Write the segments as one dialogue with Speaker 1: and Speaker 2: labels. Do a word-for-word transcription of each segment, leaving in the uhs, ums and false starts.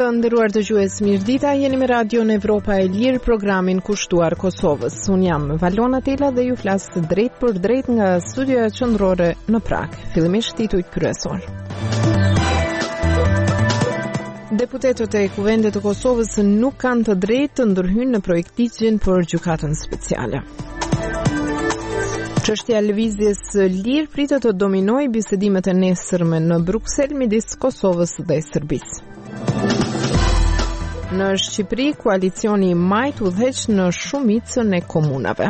Speaker 1: Të nderuar dëgjues, mirëdita, jeni me Radion Evropa e Lirë, programin kushtuar Kosovës. Unë jam Valona Tela dhe ju flas drejt për drejt nga studioja qendrore në Prag. Fillimisht titujt kryesor. Deputetët e Kuvendit të Kosovës nuk kanë të drejtë të ndërhyjnë në projektligjin për gjykatën speciale. Çështja e lëvizjes lirë pritet të dominojë bisedimet e nesërme në Bruksel midis Kosovës dhe Serbisë. Në Shqipëri, koalicioni i majt udhëheq në shumicën e komunave.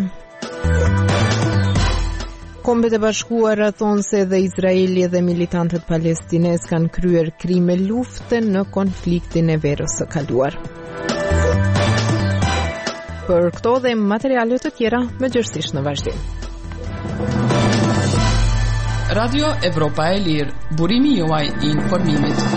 Speaker 1: Kombet e Bashkuara thonë se edhe Izraeli dhe militantët palestinez kanë kryer krime lufte në konfliktin e verës së kaluar. Për këto dhe materiale të tjera, mëngjesisht në vazhdim.
Speaker 2: Radio Evropa e Lirë, burimi juaj i informimit.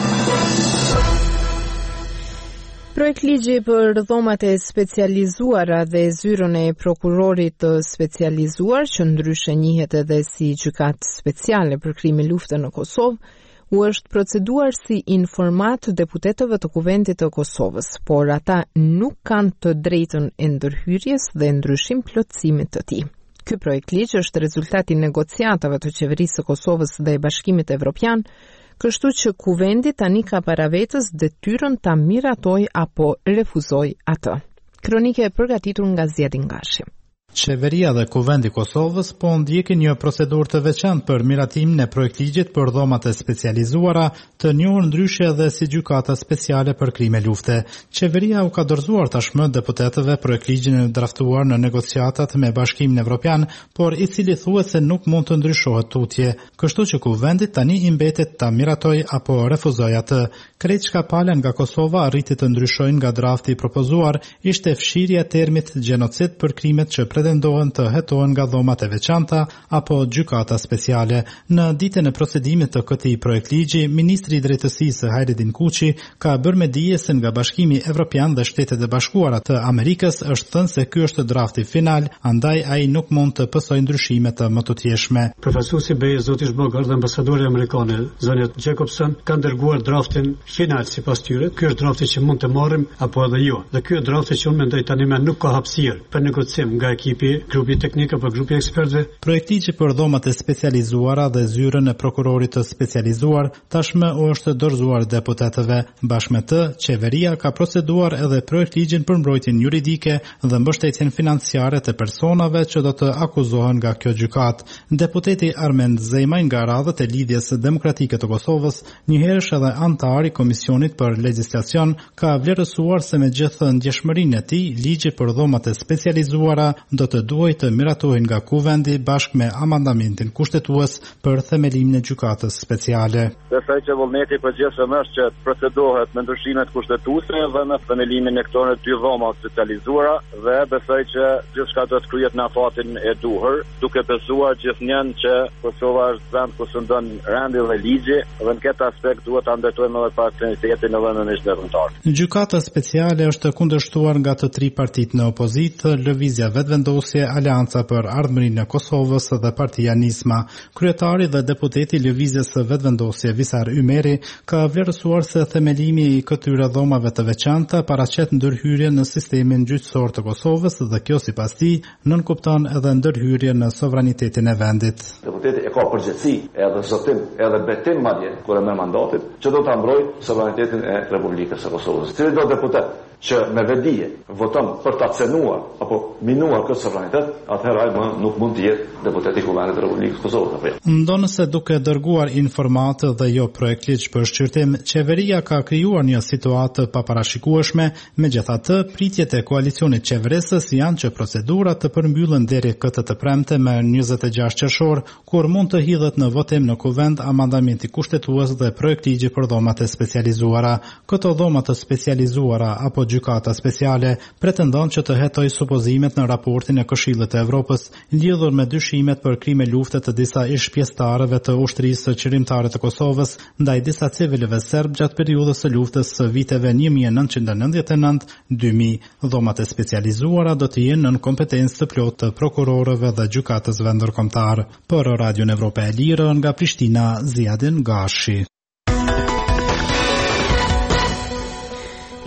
Speaker 1: Projekt ligji për dhomat e specializuara dhe zyrën e prokurorit të specializuar, që ndryshe njihet edhe si gjykatë speciale për krime lufte në Kosovë, u është proceduar si informat deputetëve të Kuvendit të Kosovës, por ata nuk kanë të drejtën e ndërhyrjes dhe ndryshim plotësimit të tij. Ky projekt ligj është rezultati i negociatave të qeverisë së Kosovës dhe Bashkimit Evropian, kështu që Kuvendi tani ka para vetës detyrën ta miratoj apo refuzoj atë. Kronike e përgatitur nga Zjedin Gashi.
Speaker 3: Qeveria dhe Kuvendi Kosovës po ndjekin një procedurë të veçantë për miratimin e projektligjit për dhomat e specializuara, të njohur ndryshe edhe si gjykata speciale për krime lufte. Qeveria u ka dorëzuar tashmë deputetëve projektligjin e draftuar në negociatat me Bashkimin Evropian, por i cili thuhet se nuk mund të ndryshohet tutje, kështu që Kuvendi tani i mbetet ta miratoj apo refuzoj atë. Krejt çka palen nga Kosova arriti të ndryshojnë nga drafti i propozuar ishte fshirja e termit gjenocid për krimet që pretendohen të hetohen nga dhomat e veçanta apo gjykata speciale. Në ditën e procedimit të këtij projektligji, ministri i drejtësisë Hajredin Kuçi ka bërë me dije se nga Bashkimi Evropian dhe Shtetet e Bashkuara të Amerikës është thënë se ky është drafti final, andaj ai nuk mund të pësojë ndryshime të mëtutjeshme.
Speaker 4: Profesuesi Bej Zoti Zbogar dhe ambasadori amerikanë Janet Jacobson kanë dërguar draftin final sipas tyre. Ky është drafti që mund të marrim apo edhe jo. Dhe ky është drafti që unë mendoj tani më nuk ka hapësirë për negocim nga ekipi, grupi teknik apo grupi ekspertëve.
Speaker 3: Projektligji për dhomat e specializuara dhe zyrën e prokurorit të specializuar tashmë u është dorëzuar deputetëve. Bashkë me të, qeveria ka proceduar edhe projektligjin për mbrojtjen juridike dhe mbështetjen financiare të personave që do të akuzohen nga kjo gjykatë. Deputeti Armend Zemaj nga radhët e lidhjes demokratike të Kosovës, njëherësh edhe antar i Komisionit për Legjislacion, ka vlerësuar se me gjithë ndjeshmërinë e tij, ligji për dhomat e specializuara do të duhej të miratohen nga Kuvendi bashkë me amandamentin kushtetues për themelimin e gjykatës speciale.
Speaker 5: Besoj që vullneti përgjithshëm është që procedohet me ndryshimet kushtetuese dhe me themelimin e këtyre dy dhoma specializuara dhe besoj që gjithçka do të kryhet në afatin e duhur, duke besuar gjithnjën që Kosova është vend ku sundon rendi dhe ligji dhe në këtë aspekt duhet ta ndërtojmë edhe partenitetin në vendin e ndërkombëtar.
Speaker 3: Gjykata speciale është kundërshtuar nga të tri partitë në opozitë, Lëvizja Vetëvendosje, Aleanca për Ardhmërinë e Kosovës dhe Partia Nisma. Kryetari dhe deputeti i Lëvizjes së Vetëvendosje Visar Ymeri ka vlerësuar se themelimi i këtyre dhomave të veçanta paraqet ndërhyrje në sistemin gjyqësor të Kosovës dhe kjo sipas tij nënkupton edhe ndërhyrje në sovranitetin e vendit.
Speaker 6: Deputeti e ka përgjegjësi edhe zotim edhe betim madje kur e merr mandatin që do ta mbrojë sovranitetin e Republikës së Kosovës. Cili do deputet që me vedije voton për ta cenuar apo minuar këtë sovranitet, atëherë ai nuk mund të jetë deputet i Kuvendit të Republikës së Kosovës apo jo.
Speaker 3: Ndonëse duke dërguar informatë dhe jo projektligj për shqyrtim, qeveria ka krijuar një situatë të paparashikueshme, megjithatë pritjet e koalicionit qeverisës janë që procedura të përmbyllen deri këtë të premte me njëzet e gjashtë qershor, kur mund të hidhet në votim në Kuvend amandamenti kushtetues dhe projektligji për dhomat e specializuara. Këto dhoma të specializuara apo gjykata speciale pretendon që të hetoj supozimet në raportin e Këshillit të Evropës lidhur me dyshimet për krime lufte të disa ish pjesëtarëve të ushtrisë qërimtare të Kosovës ndaj disa civilëve serb gjatë periudhës së luftës së viteve një mijë e nëntëqind e nëntëdhjetë e nëntë deri në dy mijë. Dhomat e specializuara do të jenë në kompetencë të plotë të prokurorëve dhe gjykatësve ndërkombëtar. Për Radion Evropa e Lirë nga Prishtina, Zjedin Gashi.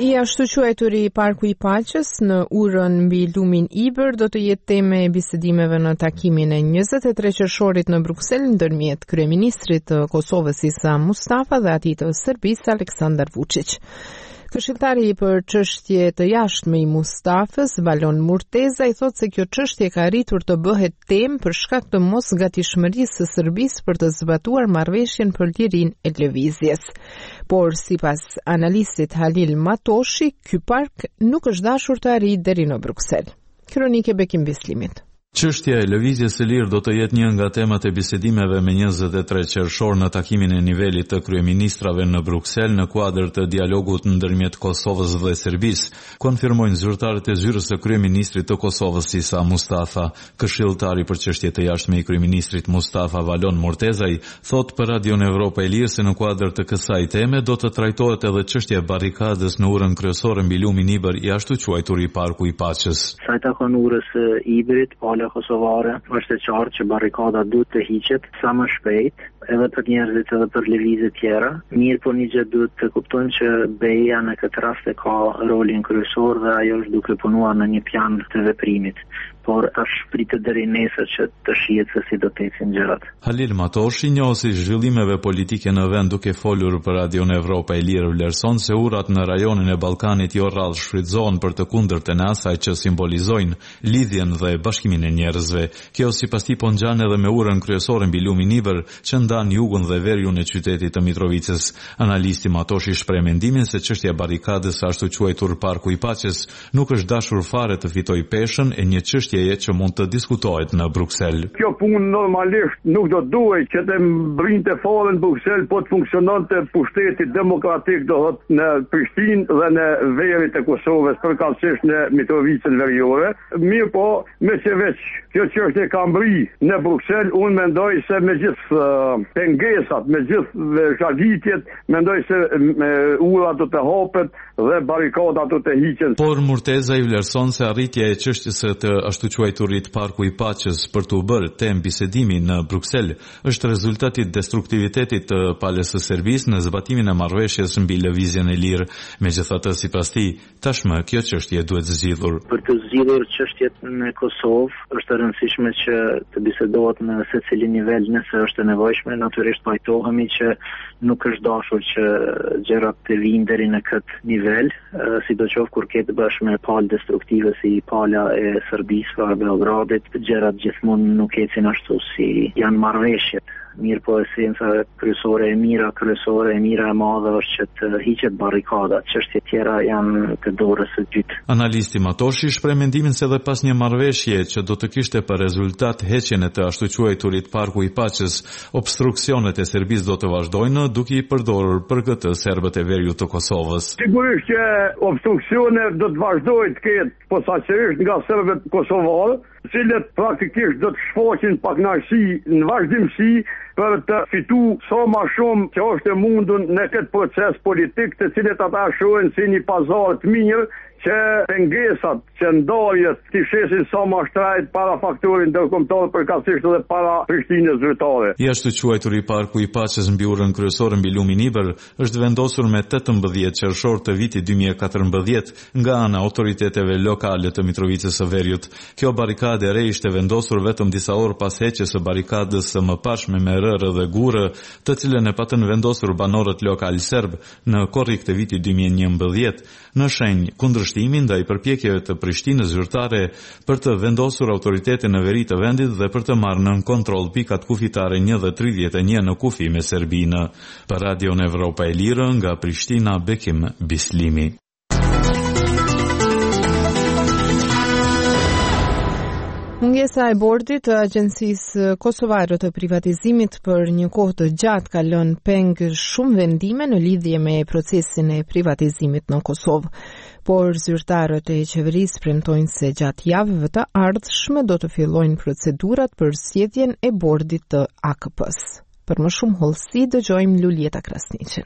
Speaker 1: I ashtu quajturi Parku i Paqes në urën mbi lumin Iber do të jetë teme e bisedimeve në takimin e njëzet e tre qershorit në Bruksel ndërmjet kryeministrit të Kosovës Isa Mustafa dhe atij të Serbisë Aleksandar Vučić. Këshilltari për çështje të jashtme i Mustafës, Valon Murteza, i thotë se kjo çështje ka arritur të bëhet temë për shkak të mosgatishmërisë së Serbisë për të zbatuar marrëveshjen për lirinë e lëvizjes. Por sipas analistit Halil Matoshi, ky park nuk është dashur të arrijë deri në Bruksel. Kronike Bekim Bislimit.
Speaker 7: Çështja e lëvizjes së lirë do të jetë një nga temat e bisedimeve me njëzet e tre qershor në takimin e nivelit të kryeministrave në Bruksel në kuadër të dialogut ndërmjet Kosovës dhe Serbisë, konfirmojnë zyrtarët e zyrës së kryeministrit të Kosovës Isa Mustafa. Këshilltari për çështje të jashtme i kryeministrit Mustafa Valon Murtezaj thot për Radion Evropa e Lirë se në kuadër të kësaj teme do të trajtohet edhe çështja e barrikadës në urën kryesore mbi lumin Iber i ashtu quajtur i Parku i Paqes.
Speaker 8: Sa i takon urës Iberit, kosovare, është e qartë që barrikada duhet të hiqet sa më shpejt, edhe për njerëzit edhe për lëvizje tjera. Mirë, po një gjë duhet të kuptojmë që B E A në këtë rast e ka rolin kryesor dhe ajo është duke punuar në një plan të veprimit. Por tash pritet deri nesër që të shihet se si do të ecin gjërat.
Speaker 7: Halil Matoshi, njohësi zhvillimeve politike në vend, duke folur për Radion Evropa e Lirë, vlerëson se urat në rajonin e Ballkanit jo rrallë shfrytëzohen për të kundërtën e asaj që simbolizojnë lidhjen dhe bashkimin e njerëzve. Kjo sipas tij po ngjan edhe me urën kryesore mbi lumin Iber që ndan jugun dhe veriun e qytetit të Mitrovicës. Analisti Matoshi shpreh mendimin se çështja e barrikadës ashtu quajtur Parku i Paqes nuk është dashur fare të fitojë peshën e një çështje që mund të diskutohet në Bruksel.
Speaker 9: Kjo punë normalisht nuk do duhet që të mbrinte fare në Bruksel, po të funksiononte pushteti demokratik do thotë në Prishtinë dhe në verit e Kosovës, përkatësisht në Mitrovicën veriore. Mirë, po me që veç kjo çështje ka mbri në Bruksel, unë mendoj se me gjithë uh, pengesat, me gjithë shagitjet, mendoj se uh, ura do të hapet dhe barrikada do të hiqen.
Speaker 7: Por Murteza i vlerëson se arritja e çështjes së të ashtu quajturit Parku i Paqes për të bërë temë bisedimi në Bruksel është rezultati i destruktivitetit të palës së Serbisë në zbatimin e marrëveshjes mbi lëvizjen e lirë. Megjithatë, sipas tij, tashmë kjo çështje duhet zgjidhur.
Speaker 8: Për të zgjidhur çështjet në Kosovë, është e rëndësishme që të bisedohet në secilin nivel nëse është e nevojshme. Natyrisht pajtohemi që nuk është dashur që gjërat të vinë deri në këtë nivel, sidoqoftë kur ke të bësh me palë destruktive si pala e Serbisë pra Beogradit, gjërat gjithmonë nuk ecin ashtu si janë marrëveshjet. Mirë, po esenca kryesore e mira, kryesore e mira e madhe është që të hiqet barrikada, çështjet tjera janë të dorës së dytë.
Speaker 7: Analisti Matoshi shpreh mendimin se edhe pas një marrëveshje që do të kishte për rezultat heqjen e të ashtu quajturit Parku i Paqes, obstruksionet e Serbisë do të vazhdojnë duke i përdorur për këtë serbët e veriut të Kosovës.
Speaker 9: Sigurisht që obstruksionet do të vazhdojnë të ketë posaçërisht nga serbët kosovarë, të cilët praktikisht do të shfaqin pakënaqësi në vazhdimsi për të fitu sa ma shumë që është e mundur në këtë proces politik, të cilët ata shohin si një pazar të mirë që pengesat, që ndarjet të shesin sa ma shtrajt para faktorin ndërkombëtar përkatësisht edhe para Prishtinës zyrtare.
Speaker 7: Jashtë quajturi Parku i Paqes mbi urën kryesore mbi lumin Iber është vendosur me tetëmbëdhjetë qershor të vitit dy mijë e katërmbëdhjetë nga ana autoriteteve lokale të Mitrovicës së Veriut. Kjo barikadë e re ishte vendosur vetëm disa orë pas heqjes së barikadës së mëparshme me rërë dhe gurë, të cilën e patën vendosur banorët lokal serb në korrik të vitit dy mijë e njëmbëdhjetë, në shenjë kundërshtimin ndaj përpjekjeve të Prishtinës zyrtare për të vendosur autoritetin në veri të vendit dhe për të marrë nën kontroll pikat kufitare një dhe tridhjetë e një në kufi me Serbinë. Për Radion Evropa e Lirë nga Prishtina, Bekim Bislimi.
Speaker 1: Mungesa e bordit të Agjencisë Kosovare të privatizimit për një kohë të gjatë ka lënë peng shumë vendime në lidhje me procesin e privatizimit në Kosovë, por zyrtarët e qeverisë premtojnë se gjatë javëve të ardhshme do të fillojnë procedurat për zgjedhjen e bordit të A K P-s. Për më shumë hollësi dëgjojmë Luljeta Krasniqin.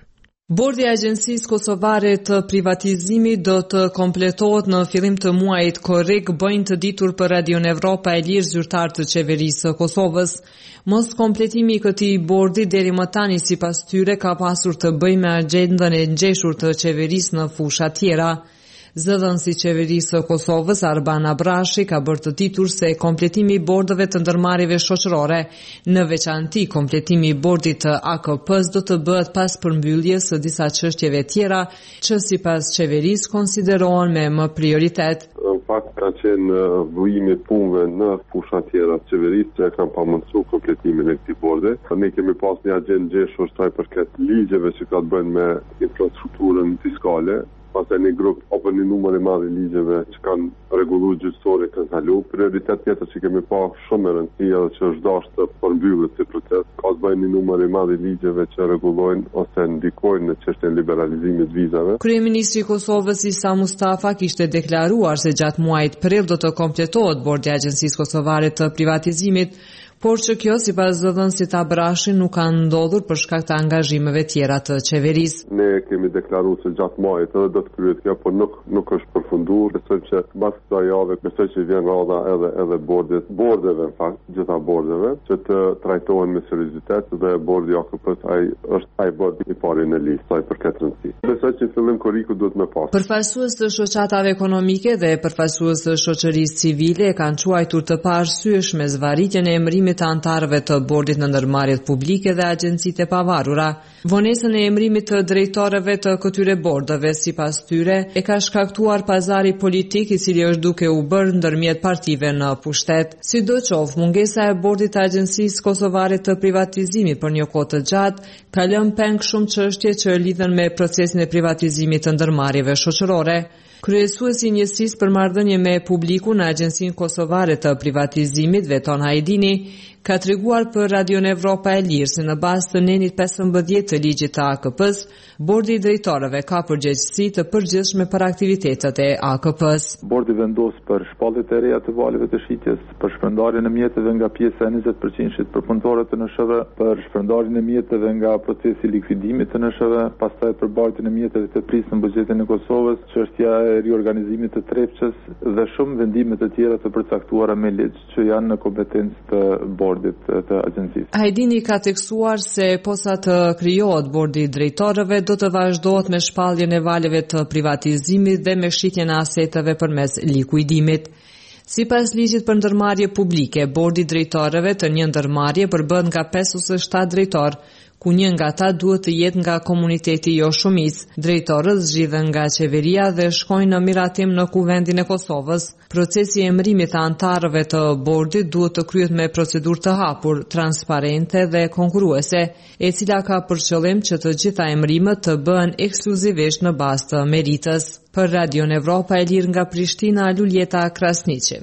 Speaker 10: Bordi i Agjencisë Kosovare të Privatizimit do të kompletohet në fillim të muajit korrik, bëjnë të ditur për Radion Evropa e Lirë zyrtarë të qeverisë së Kosovës. Mos kompletimi i këtij bordi deri më tani sipas tyre ka pasur të bëjë me agjendën e ngjeshur të qeverisë në fusha tjera. Zëdhënësi i qeverisë së Kosovës Arban Abrashi ka bërë të ditur se kompletimi i bordeve të ndërmarrjeve shoqërore, në veçanti kompletimi i bordit të A K P-s do të bëhet pas përmbylljes së disa çështjeve tjera që sipas qeverisë konsiderohen me më prioritet.
Speaker 11: Në fakt ka qenë vujimi punëve në fusha tjera të qeverisë që kanë pamundsuar kompletimin e këtij borde. Ne kemi pas një agjendë ngjeshur sa i përket ligjeve që ka të bëjnë me infrastrukturën fiskale. Pastaj një grup apo një numër i madh i ligjeve që kanë rregulluar gjyqësorë kanë kalu. Prioritet tjetër që kemi pa shumë e rëndësishme edhe që është dashur të përmbyllet si proces, ka të bëjë një numër i madh i ligjeve që rregullojnë ose ndikojnë në çështjen e liberalizimit të vizave.
Speaker 10: Kryeministri i Kosovës Isa Mustafa kishte deklaruar se gjatë muajit prill do të kompletohet bordi i Agjencisë Kosovare të Privatizimit, por që kjo sipas zëdhënësit Abrashi nuk ka ndodhur për shkak të angazhimeve tjera të qeverisë.
Speaker 11: Ne kemi deklaruar se gjatë muajit edhe do të kryhet kjo, por nuk nuk është përfunduar. Besoj që mbas kësaj jave, besoj që vjen rradha edhe edhe bordet, bordeve në fakt, gjitha bordeve, që të trajtohen me seriozitet dhe bordi A K P-s ai është ai bordi i parë në listë sa i përket rëndësisë. Besoj që fillim korriku duhet më pas.
Speaker 10: Përfaqësues të shoqatave ekonomike dhe përfaqësues të shoqërisë civile kanë quajtur të paarsyeshme zvarritjen e emërimit të antarëve të bordit në ndërmarrjet publike dhe agjencitë e pavarura. Vonesën e emërimit të drejtorëve të këtyre bordeve sipas tyre e ka shkaktuar pazari politik i cili është duke u bërë ndërmjet partive në pushtet. Sidoqoftë, mungesa e bordit të Agjencisë Kosovare të Privatizimit për një kohë të gjatë ka lënë peng shumë çështje që lidhen me procesin e privatizimit të ndërmarrjeve shoqërore. Kryesuesi i njësisë për marrëdhënie me publikun në Agjencinë Kosovare të Privatizimit, Veton Hajdini, ka treguar për Radion Evropa e Lirë se në bazë të nenit pesëmbëdhjetë të ligjit të A K P-s, bordi i drejtorëve ka përgjegjësi të përgjithshme për aktivitetet e A K P-s.
Speaker 12: Bordi vendos për shpalljet e reja të valeve të shitjes, për shpërndarjen e mjeteve nga pjesa e njëzet përqind për punëtorët të N S V, për shpërndarjen e mjeteve nga procesi i likvidimit të N S V, pastaj për bartjen e mjeteve të prisë në buxhetin e Kosovës, çështja e riorganizimit të Trepçës dhe shumë vendime të tjera të përcaktuara me ligj që janë në kompetencë të bordit të agjencisë.
Speaker 10: Hajdini ka tekstuar se posa të krijohet bordi i drejtorëve do të vazhdohet me shpalljen e valeve të privatizimit dhe me shitjen e aseteve përmes likuidimit. Sipas ligjit për ndërmarrje publike, bordi i drejtorëve të një ndërmarrje përbëhet nga pesë ose shtatë drejtor, ku një nga ata duhet të jetë nga komuniteti jo shumicë. Drejtorët zgjidhen nga qeveria dhe shkojnë në miratim në Kuvendin e Kosovës. Procesi i emërimit të antarëve të bordit duhet të kryhet me procedurë të hapur, transparente dhe konkurruese, e cila ka për qëllim që të gjitha emërimet të bëhen ekskluzivisht në bazë të meritës. Për Radion Evropa e Lirë nga Prishtina, Luljeta Krasniqi.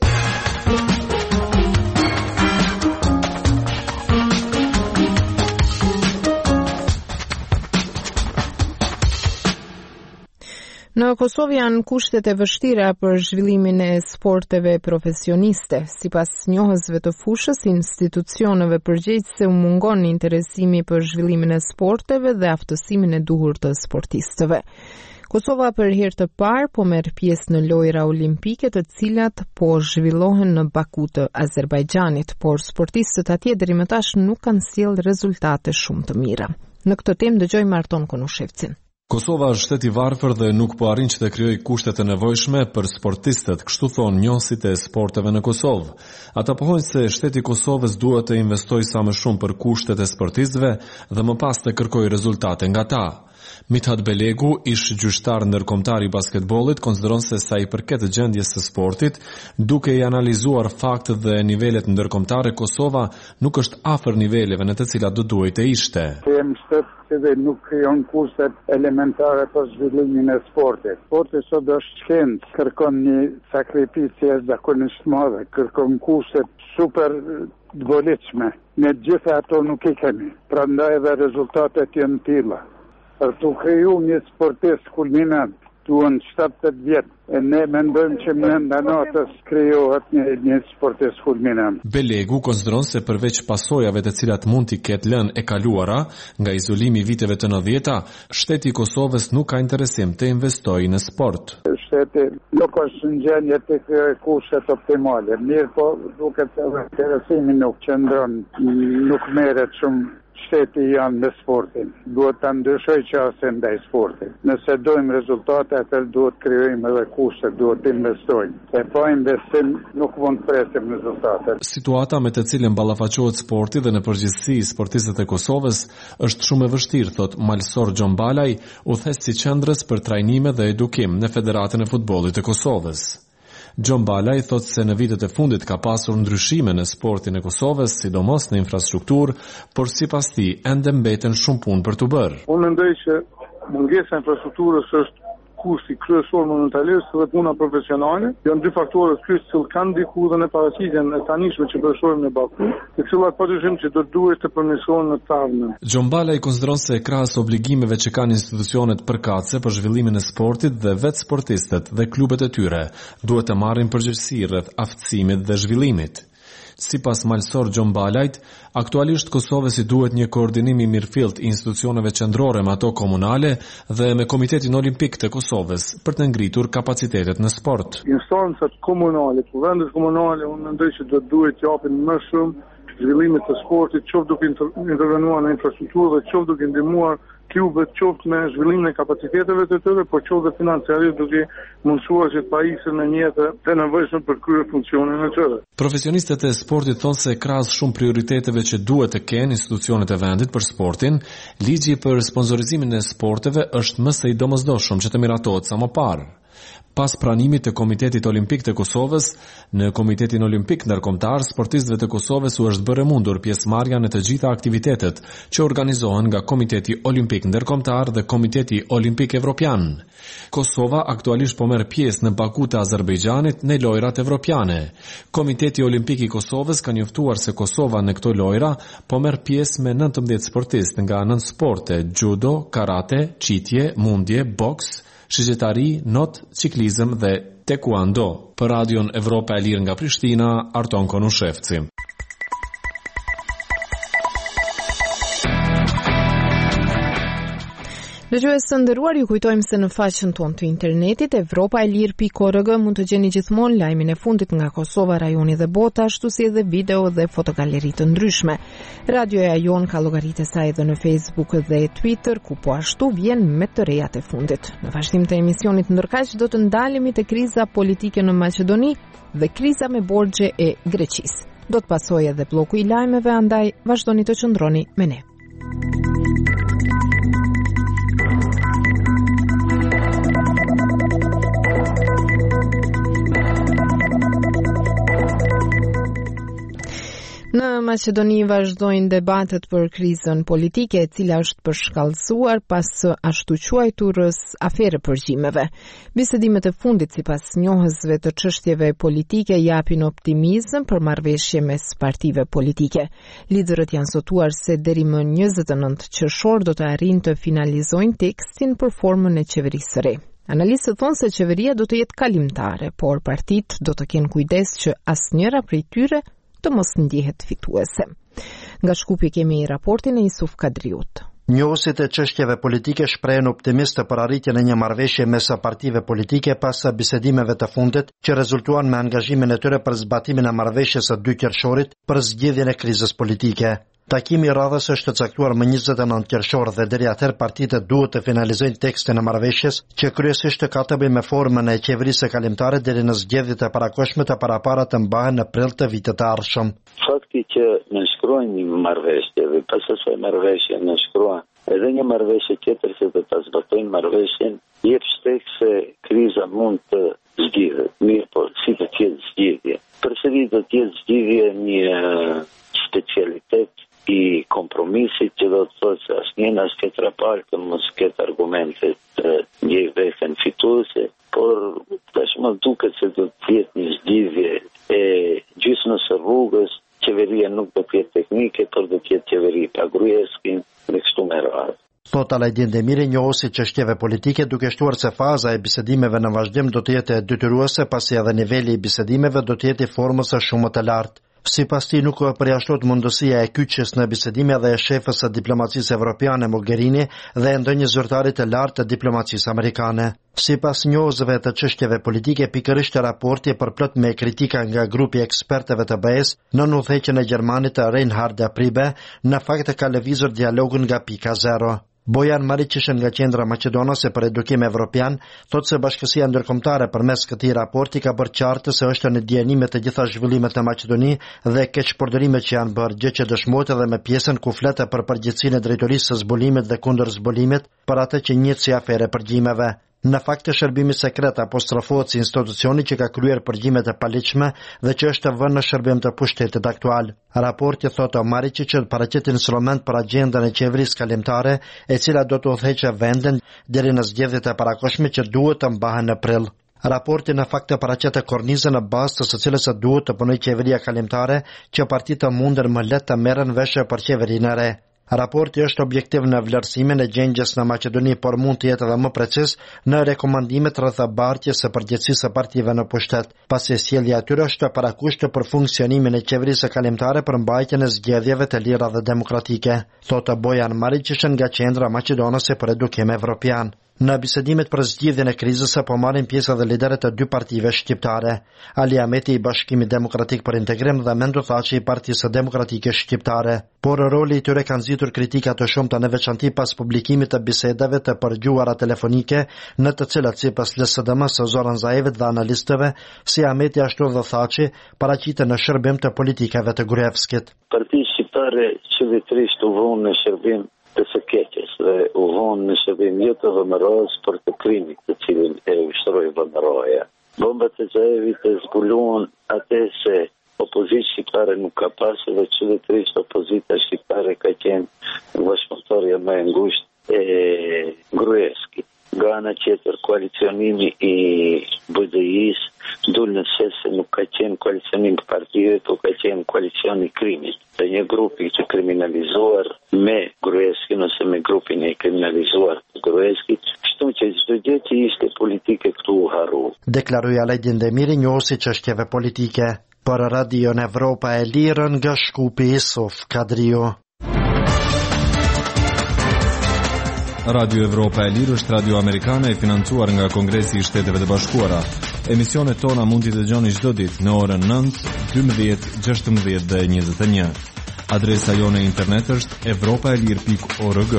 Speaker 1: Në Kosovë janë kushtet e vështira për zhvillimin e sporteve profesioniste. Sipas njohësve të fushës, institucioneve përgjegjëse u mungon interesimi për zhvillimin e sporteve dhe aftësimin e duhur të sportistëve. Kosova për herë të parë po merr pjesë në lojra olimpike, të cilat po zhvillohen në Baku të Azerbajxhanit, por sportistët atje deri më tash nuk kanë sjellë rezultate shumë të mira. Në këtë temë dëgjojmë Marton Konushevcin.
Speaker 13: Kosova është shtet i varfër dhe nuk po arrin që të krijojë kushtet e nevojshme për sportistët, kështu thonë njohësit e sporteve në Kosovë. Ata pohojnë se shteti i Kosovës duhet të investojë sa më shumë për kushtet e sportistëve dhe më pas të kërkojë rezultate nga ta. Mithat Belegu, ish gjyqtar ndërkombëtar i basketbollit, konsideron se sa i përket gjendjes së sportit, duke i analizuar faktet dhe nivelet ndërkombëtare, Kosova nuk është afër niveleve në të cilat do duhej të ishte.
Speaker 14: Kem shtet dhe nuk krijon kushtet elementare për zhvillimin e sportit. Sporti sot është shkencë, kërkon një sakrificë jashtëzakonisht madhe, kërkon kushte super të volitshme. Ne gjitha ato nuk i kemi. Prandaj edhe rezultatet janë tilla. Për të kriju një sportist kulminant, duan shtatëdhjetë vjet. E ne mendojmë që brenda natës krijohet një, një sportist fulminant.
Speaker 13: Belegu konsideron se përveç pasojave të cilat mund t'i ketë lënë e kaluara nga izolimi i viteve të nëntëdhjetë, shteti i Kosovës nuk ka interesim të investojë në sport.
Speaker 14: Shteti nuk është në gjendje të krijojë kushtet optimale. Mirë, po duket se interesimi nuk qëndron, nuk merret shumë shteti janë me sportin. Duhet të ndryshoj qasë ndaj sportin. Nëse dojmë rezultate, atër duhet krijojmë edhe kushte, duhet të investojmë. E pa investim nuk mund të presim rezultate.
Speaker 13: Situata me të cilën ballafaqohet sporti dhe në përgjithësi sportistët e Kosovës është shumë e vështirë, thot Malsor Gjombalaj, udhëheqësi i qendrës për trajnime dhe edukim në Federatën e Futbollit të Kosovës. Gjombalaj thot se në vitet e fundit ka pasur ndryshime në sportin e Kosovës, sidomos në infrastrukturë, por sipas tij ende mbeten shumë punë për të bërë.
Speaker 15: Unë mendoj që mungesa e infrastrukturës është kushti kryesor monumentalisht dhe puna profesionale. Janë dy faktorët kryes që kanë ndiku dhe në paraqitjen e tanishme që përshojmë në Baku, të cilat padyshim që do duhet të përmirësohen në të ardhmen.
Speaker 13: Gjombalaj konsideron se krahas obligimeve që kanë institucionet përkatëse për zhvillimin e sportit dhe vetë sportistët dhe klubet e tyre duhet të marrin përgjegjësi rreth aftësimit dhe zhvillimit. Sipas Malsor Gjombalajt, aktualisht Kosovës i duhet një koordinim i mirëfillt i institucioneve qendrore me ato komunale dhe me Komitetin Olimpik të Kosovës për të ngritur kapacitetet në sport.
Speaker 15: Instancat komunale, vendet komunale, unë mendoj që do duhet të japin më shumë zhvillimit të sportit, qoftë duke intervenuar në infrastrukturë dhe qoftë duke ndihmuar klubet, qoftë me zhvillimin e kapaciteteve të tyre, por qoftë dhe financiarisht duke mundsuar që të pajisën në mjete të nevojshme për kryer funksionin e tyre.
Speaker 13: Profesionistët e sportit thonë se krahas shumë prioriteteve që duhet të kenë institucionet e vendit për sportin, ligji për sponsorizimin e sporteve është më së i domosdoshëm që të miratohet sa më parë. Pas pranimit të Komitetit Olimpik të Kosovës, në Komitetin Olimpik Ndërkombëtar, sportistëve të Kosovës u është bërë mundur pjesëmarrja në të gjitha aktivitetet që organizohen nga Komiteti Olimpik Ndërkombëtar dhe Komiteti Olimpik Evropian. Kosova aktualisht po merr pjesë në Baku të Azerbajxhanit në lojrat evropiane. Komiteti Olimpik i Kosovës ka njoftuar se Kosova në këto lojra po merr pjesë me nëntëmbëdhjetë sportistë nga nëntë sporte: judo, karate, qitje, mundje, boks, shigjetari, not, ciklizëm dhe taekwondo. Për Radion Evropa e Lirë nga Prishtina, Arton Konushevci.
Speaker 1: Dëgjues të nderuar, ju kujtojmë se në faqen tonë të internetit evropa e lirë pikë org mund të gjeni gjithmonë lajmin e fundit nga Kosova, rajoni dhe bota, ashtu si edhe video dhe fotogaleri të ndryshme. Radioja jon ka llogaritë e saj edhe në Facebook dhe Twitter, ku po ashtu vjen me të rejat e fundit. Në vazhdim të emisionit ndërkaq do të ndalemi te kriza politike në Maqedoni dhe kriza me borxhe e Greqisë. Do të pasojë edhe bloku i lajmeve, andaj vazhdoni të qëndroni me ne. Në Maqedoni vazhdojnë debatet për krizën politike, e cila është përshkallëzuar pas ashtu quajturës afere përgjimeve. Bisedimet e fundit sipas njohësve të çështjeve politike japin optimizëm për marrëveshje mes partive politike. Liderët janë sotuar se deri më njëzet e nëntë qershor do të arrijnë të finalizojnë tekstin për formën e qeverisë së re. Analistët thonë se qeveria do të jetë kalimtare, por partitë do të kenë kujdes që asnjëra prej tyre të mos ndihet fituese. Nga Shkupi kemi raportin e Isuf Kadriut.
Speaker 16: Njohësit e çështjeve politike shprehen optimistë për arritjen e një marrëveshje mes partive politike pas bisedimeve të fundit që rezultuan me angazhimin e tyre për zbatimin e marrëveshjes së dy qershorit për zgjidhjen e krizës politike. Takimi i radhës është caktuar më njëzet e nëntë qershor dhe deri atëherë partitë duhet të finalizojnë tekstin e marrëveshjes, që kryesisht ka të bëjë me formën e qeverisë kalimtare deri në zgjedhjet e parakohshme të parapara të mbahen në prill të vitit të ardhshëm.
Speaker 17: Fakti që nënshkruajnë një marrëveshje dhe pas asaj marrëveshje nënshkruan edhe një marrëveshje tjetër që do ta zbatojnë marrëveshjen, jep shtek se kriza mund të zgjidhet. Mirë, po si të jetë zgjidhje? Përsëri do të jetë zgjidhje një specialitet i kompromisit që do të thotë se asnjë as tjetra palë mos ketë argumente të njëj veten fituese, por tashmë duket se do të jetë një zgjidhje e gjysmës së rrugës, qeveria nuk do të jetë teknike, por do të jetë qeveri pa gryeskin dhe kështu me radhë.
Speaker 16: Thot Alajdin Demiri, njohuesi çështjeve politike, duke shtuar se faza e bisedimeve në vazhdim do të jetë detyruese, pasi edhe niveli i bisedimeve do të jetë i formës së shumë të lartë. Sipas tij nuk përjashtohet mundësia e kyçjes në bisedime dhe e shefës së diplomacisë evropiane Mogherini dhe e ndonjë zyrtari të lartë të diplomacisë amerikane. Sipas njohësve të çështjeve politike, pikërisht raporti e përplot me kritika nga grupi i ekspertëve të B E-s në udhëheqjen e Gjermanit Reinhard Priebe, në fakt ka lëvizur dialogun nga pika zero. Bojan Mariqishen nga Qendra Maqedonase për Edukim Evropian thotë se Bashkësia Ndërkombëtare përmes këtij raporti ka bërë qartë se është në dijenim të gjitha zhvillimet në Maqedoni dhe keqpërdorimet që janë bërë, gjë që dëshmohet edhe me pjesën ku flet për përgjegjësinë e drejtorisë së zbulimit dhe kundër zbulimit për atë që njihet si afere përgjimeve. Në fakt, shërbimi sekret apostrofohet si institucioni që ka kryer përgjimet e paligjshme dhe që është vënë në shërbim të pushtetit aktual. Raporti thotë Mariqi që paraqet instrument për agjendën e qeverisë kalimtare, e cila do të udhëheqë vendin deri në zgjedhjet e parakohshme që duhet të mbahen në prill. Raporti në fakt të paraqet kornizën në bazë të së cilës duhet të punojë qeveria kalimtare, që partitë të mundën më lehtë të merren vesh për qeverinë e re. Raporti është objektiv në vlerësimin e gjendjes në Maqedoni, por mund të jetë edhe më precis në rekomandimet rreth bartjes së përgjegjësisë së partive në pushtet, pasi sjellja e tyre është parakusht për funksionimin e qeverisë kalimtare për mbajtjen e zgjedhjeve të lira dhe demokratike, thotë Bojan Mariqishen nga Qendra Maqedonase për Edukim Evropian. Në bisedimet për zgjidhjen e krizës po marrin pjesë edhe liderët e dy partive shqiptare. Ali Ahmeti i Bashkimit Demokratik për Integrim dhe Mendo Thaçi i Partisë Demokratike Shqiptare. Por roli i tyre kanë nxitur kritika të shumta në veçanti pas publikimit të bisedave të përgjuara telefonike në të cilat sipas L S D M-s Zoran Zaevit dhe analistëve si Ahmeti ashtu dhe Thaçi paraqiten në shërbim të politikave të Gruevskit.
Speaker 17: Partia shqiptare qëllitërisht u vënë në shërbim të së keqes dhe u vonë në shërbim jo të vëmërojës për të krimit të cilin e ushtroi vëmëroja. Bombat e Zaevit e zbuluan atë se opozitë shqiptare nuk ka pasur dhe qëllitërisht opozita shqiptare ka qenë bashkëpunëtorja më e ngushtë e Gruevskit. Nga ana tjetër, koalicionimi i B D I-s dul në ses se nuk ka qenë koalicionim të partive, por ka qenë koalicion i krimit. Dhe një grupi që kriminalizuar me Gruevskin ose me grupin e kriminalizuar të Gruevskit, kështu që çdo gjë që ishte politike këtu u harru.
Speaker 16: Deklaroi Alajdin Demiri, njohuesi çështjeve politike. Për Radio Evropa e Lirë nga Shkupi Isuf Kadrio.
Speaker 13: Radio Evropa e Lirë është radio amerikane e financuar nga Kongresi i Shteteve të Bashkuara. Emisionet tona mund t'i dëgjoni çdo ditë në orën nëntë, dymbëdhjetë, gjashtëmbëdhjetë dhe njëzet e një. Adresa jone e internet është evropaelir pikë org.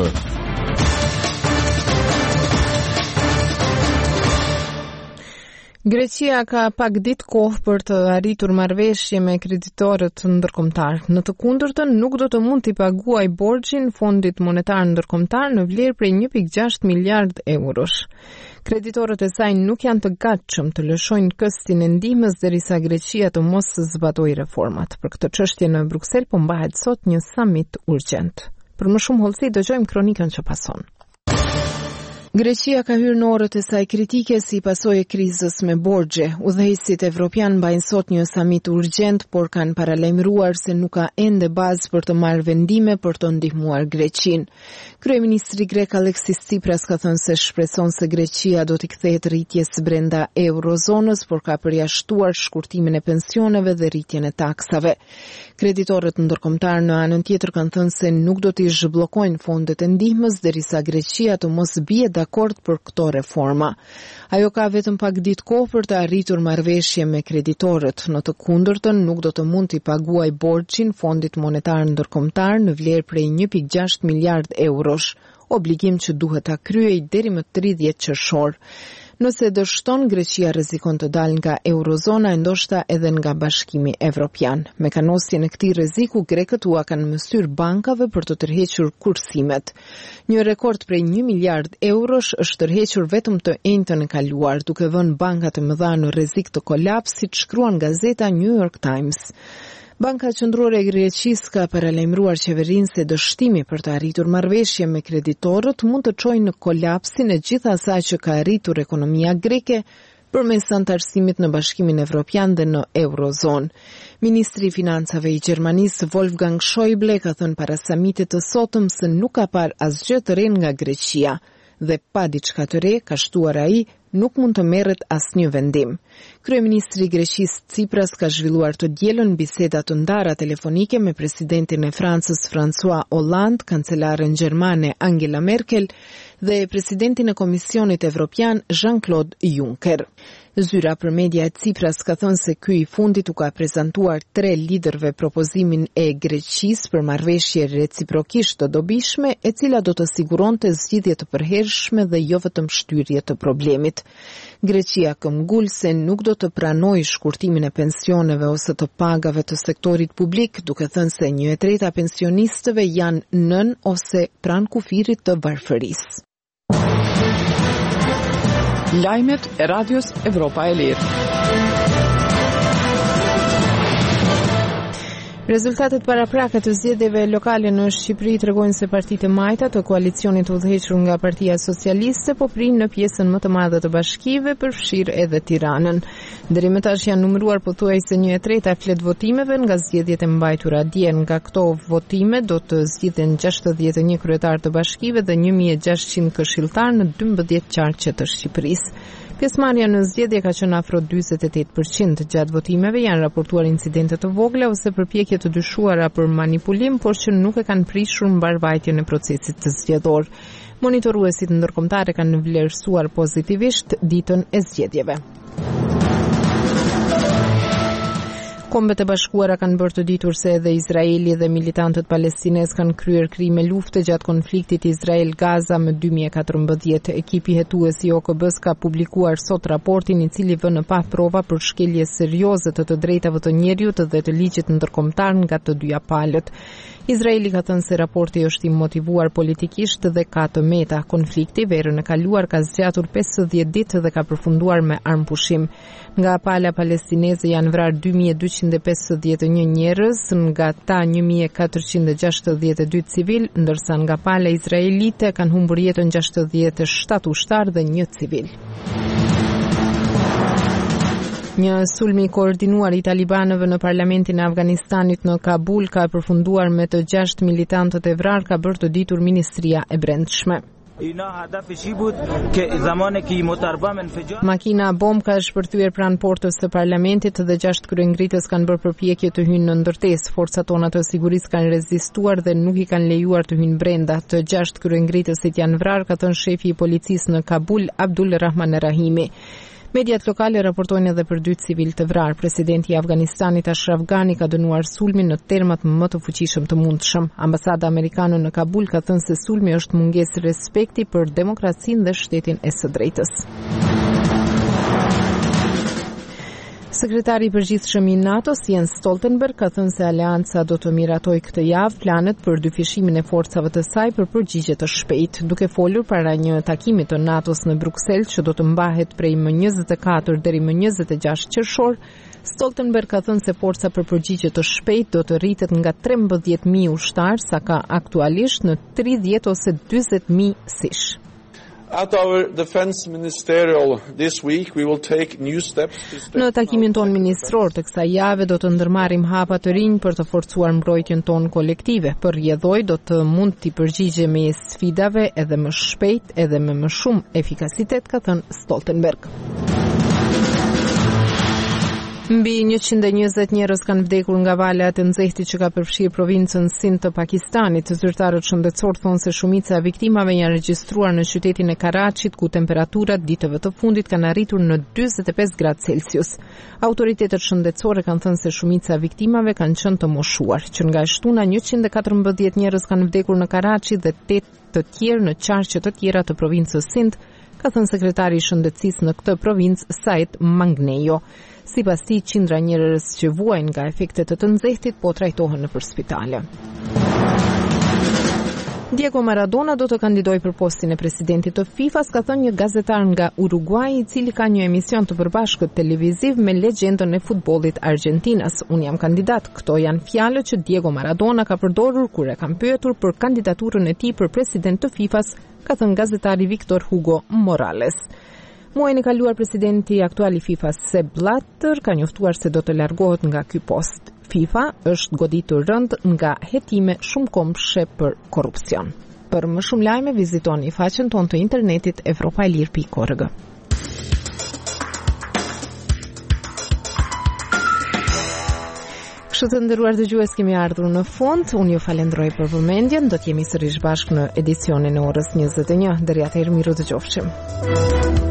Speaker 1: Greqia ka pak ditë kohë për të arritur marrëveshje me kreditorët ndërkombëtar. Në të kundërtën, nuk do të mund t'i paguaj borxhin Fondit Monetar Ndërkombëtar në vlerë prej një pikë gjashtë miliard eurosh. Kreditorët e saj nuk janë të gatshëm të lëshojnë këstin e ndihmës derisa Greqia të mos zbatojë reformat. Për këtë çështje në Bruksel po mbahet sot një summit urgjent. Për më shumë hollësi dëgjojmë kronikën që pason. Greqia ka hyrë në orët e saj kritike si pasojë e krizës me borxhe. Udhëheqësit evropian mbajnë sot një samit urgjent, por kanë paralajmëruar se nuk ka ende bazë për të marrë vendime për të ndihmuar Greqinë. Kryeministri grek Aleksis Tsipras ka thënë se shpreson se Greqia do t'i kthehet rritjes brenda eurozonës, por ka përjashtuar shkurtimin e pensioneve dhe rritjen e taksave. Kreditorët ndërkombëtar në anën tjetër kanë thënë se nuk do t'i zhbllokojnë fondet e ndihmës derisa Greqia të mos bie dakord për këto reforma. Ajo ka vetëm pak ditë kohë për të arritur marrëveshje me kreditorët. Në të kundërtën, nuk do të mund t'i paguaj borxhin Fondit Monetar Ndërkombëtar në vlerë prej një pikë gjashtë miliard eurosh, obligim që duhet ta kryej deri më tridhjetë qershor. Nëse dështon, Greqia rrezikon të dalë nga eurozona e ndoshta edhe nga Bashkimi Evropian. Me kanosjen e këtij rreziku, grekët ua kanë mësyr bankave për të tërhequr kursimet. Një rekord prej një miliard eurosh është tërhequr vetëm të enjtën e kaluar, duke vënë bankat e mëdha në rrezik të kolapsit, shkruan gazeta New York Times. Banka Qendrore e Greqisë ka paralajmëruar qeverinë se dështimi për të arritur marrëveshje me kreditorët mund të çojë në kolapsin e gjithë asaj që ka arritur ekonomia greke përmes antarësimit në Bashkimin Evropian dhe në Eurozonë. Ministri i Financave i Gjermanisë Wolfgang Schäuble ka thënë para samitit të sotëm se nuk ka parë asgjë të re nga Greqia dhe pa diçka të re, ka shtuar ai, nuk mund të merret asnjë vendim. Kryeministri i Greqisë Tsipras ka zhvilluar të dielën biseda të ndara telefonike me presidentin e Francës François Hollande, kancelaren gjermane Angela Merkel dhe presidentin e Komisionit Evropian Jean-Claude Juncker. Zyra për media e Tsipras ka thënë se ky i fundit u ka prezantuar tre liderëve propozimin e Greqisë për marrëveshje reciprokisht të dobishme, e cila do të siguronte zgjidhje të përhershme dhe jo vetëm shtyrje të problemit. Greqia këmbgul se nuk do të pranojë shkurtimin e pensioneve ose të pagave të sektorit publik, duke thënë se një e treta pensionistëve janë nën ose pranë kufirit të varfërisë.
Speaker 2: Lajmet e Radios Evropa e Lirë.
Speaker 1: Rezultatet paraprake të zgjedhjeve lokale në Shqipëri tregojnë se partitë e majta të koalicionit udhëhequr nga Partia Socialiste po prinë në pjesën më të madhe të bashkive, përfshirë edhe Tiranën. Deri më tash janë numëruar pothuajse një e treta e flet votimeve nga zgjedhjet e mbajtura dje. Nga këto votime do të zgjidhen gjashtëdhjetë e një kryetar të bashkive dhe një mijë e gjashtëqind këshilltar në dymbëdhjetë qarqe të Shqipërisë. Pjesëmarrja në zgjedhje ka qenë afro njëzet e tetë përqind. Gjatë votimeve janë raportuar incidente të vogla ose përpjekje të dyshuara për manipulim, por që nuk e kanë prishur mbarvajtjen e procesit të zgjedhor. Monitoruesit ndërkombëtar kanë vlerësuar pozitivisht ditën e zgjedhjeve. Kombet e Bashkuara kanë bërë të ditur se edhe Izraeli dhe militantët palestinez kanë kryer krime lufte gjatë konfliktit Izrael-Gaza më dy mijë e katërmbëdhjetë. Ekipi hetues i O K B-s ka publikuar sot raportin i cili vënë pa prova për shkelje serioze të të drejtave të njerëzit dhe të ligjit ndërkombëtar nga të dyja palët. Izraeli ka thënë se raporti është i motivuar politikisht dhe ka të meta. Konflikti verën e kaluar ka zgjatur pesëdhjetë ditë dhe ka përfunduar me armpushim. Nga pala palestineze janë vrarë dy mijë e dyqind e pesëdhjetë e një njerëz, nga ta një mijë e katërqind e gjashtëdhjetë e dy civil, ndërsa nga pala izraelite kanë humbur jetën gjashtëdhjetë e shtatë ushtar dhe një civil. Një sulm i koordinuar i talibanëve në parlamentin e Afganistanit në Kabul ka përfunduar me të gjashtë militantët e vrarë, ka bërë të ditur Ministria e Brendshme. Makina bomb ka shpërthyer pranë portës së parlamentit dhe gjashtë kryengritës kanë bërë përpjekje të hyjnë në ndërtesë. Forcat tona të sigurisë kanë rezistuar dhe nuk i kanë lejuar të hyjnë brenda. Të gjashtë kryengritësit janë vrarë, ka thënë shefi i policisë në Kabul, Abdul Rahman Rahimi. Mediat lokale raportojnë edhe për dy civil të vrarë. Presidenti i Afganistanit Ashraf Ghani ka dënuar sulmin në termat më të fuqishëm të mundshëm. Ambasada amerikane në Kabul ka thënë se sulmi është mungesë respekti për demokracinë dhe shtetin e së drejtës. Sekretari i përgjithshëm i NATO-s Jens Stoltenberg ka thënë se aleanca do të miratojë këtë javë planet për dyfishimin e forcave të saj për përgjigje të shpejtë. Duke folur para një takimi të NATO-s në Bruksel që do të mbahet prej më njëzet e katër deri më njëzet e gjashtë qershor, Stoltenberg ka thënë se forca për përgjigje të shpejtë do të rritet nga trembëdhjetë mijë ushtar sa ka aktualisht në tridhjetë ose dyzet mijë sish.
Speaker 18: At our defense ministerial this week we will take new steps to
Speaker 1: Në takimin ton ministror të kësaj jave do të ndërmarrim hapa të rinj për të forcuar mbrojtjen tonë kolektive. Për rrjedhoj do të mund të përgjigje me sfidave edhe më shpejt edhe me më shumë efikasitet, ka thënë Stoltenberg. Mbi njëqind e njëzet njerëz kanë vdekur nga vala e nxehtit që ka përfshirë provincën Sindh të Pakistanit. Zyrtarët shëndetësor thonë se shumica e viktimave janë regjistruar në qytetin e Karachit, ku temperaturat ditëve të fundit kanë arritur në dyzet e pesë gradë Celsius. Autoritetet shëndetësore kanë thënë se shumica e viktimave kanë qenë të moshuar. Që nga shtuna njëqind e katërmbëdhjetë njerëz kanë vdekur në Karachi dhe tetë të tjerë në qarqe të tjera të provincës Sindh, ka thënë sekretari i shëndetësisë në këtë provincë Said Mangnejo. Sipas tij, qindra njerëz që vuajnë nga efektet e të nxehtit po trajtohen nëpër spitale. Diego Maradona do të kandidojë për postin e presidentit të FIFA-s, ka thënë një gazetar nga Uruguay, i cili ka një emision të përbashkët televiziv me legjendën e futbollit Argentinas. Unë jam kandidat. Këto janë fjalët që Diego Maradona ka përdorur kur e kanë pyetur për kandidaturën e tij për president të FIFA-s, ka thënë gazetari Victor Hugo Morales. Muajin e kaluar presidenti aktual i FIFA Sepp Blatter ka njoftuar se do të largohet nga ky post. FIFA është goditur rënd nga hetime shumë kombëshe për korrupsion. Për më shumë lajme vizitoni faqen tonë të internetit evropailir pikë org. Kështu të nderuar dëgjues, kemi ardhur në fund. Unë ju falenderoj për vëmendjen. Do të jemi sërish bashkë në edicionin e orës njëzet e një. Deri atëherë, miru dëgjofshim.